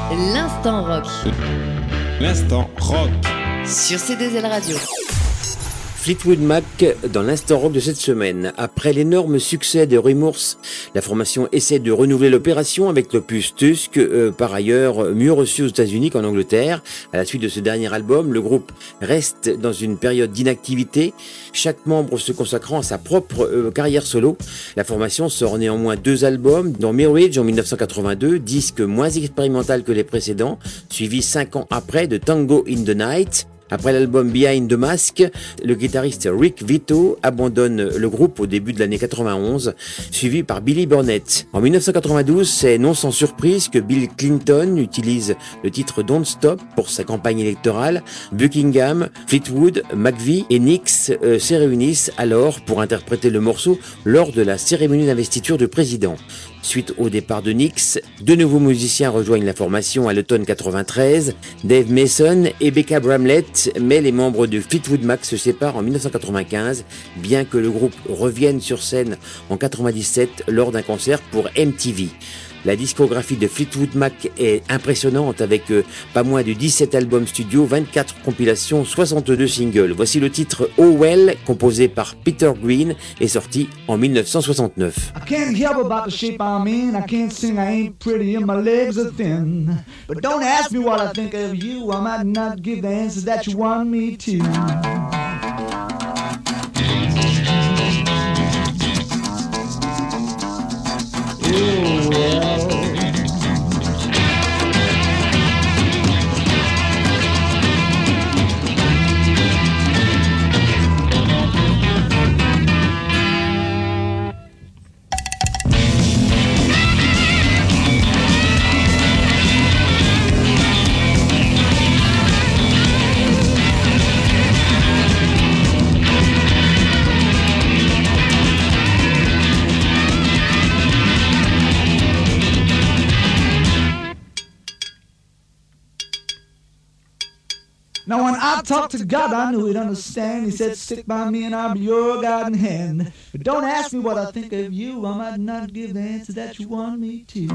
L'instant rock. L'instant rock. Sur C2L Radio. Fleetwood Mac dans l'instant rock de cette semaine. Après l'énorme succès de Rumours, la formation essaie de renouveler l'opération avec l'opus Tusk, par ailleurs mieux reçu aux États-Unis qu'en Angleterre. À la suite de ce dernier album, le groupe reste dans une période d'inactivité, chaque membre se consacrant à sa propre carrière solo. La formation sort néanmoins 2 albums, dont Mirage en 1982, disque moins expérimental que les précédents, suivi 5 ans après de Tango in the Night. Après l'album Behind the Mask, le guitariste Rick Vito abandonne le groupe au début de l'année 91, suivi par Billy Burnett. En 1992, c'est non sans surprise que Bill Clinton utilise le titre Don't Stop pour sa campagne électorale. Buckingham, Fleetwood, McVie et Nicks se réunissent alors pour interpréter le morceau lors de la cérémonie d'investiture du président. Suite au départ de Nicks, 2 nouveaux musiciens rejoignent la formation à l'automne 93, Dave Mason et Becca Bramlett, mais les membres de Fleetwood Mac se séparent en 1995, bien que le groupe revienne sur scène en 97 lors d'un concert pour MTV. La discographie de Fleetwood Mac est impressionnante avec pas moins de 17 albums studio, 24 compilations, 62 singles. Voici le titre Oh Well, composé par Peter Green et sorti en 1969. I can't help about the shape I'm in. I can't sing, I ain't pretty, and my legs are thin. But don't ask me what I think of you. I might not give the answers that you want me to. Oh, well. Now when I talked to God, I knew he'd understand. He said, stick by me and I'll be your guiding hand. But don't ask me what I think of you. I might not give the answer that you want me to.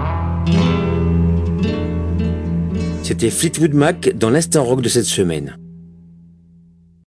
C'était Fleetwood Mac dans l'instant rock de cette semaine.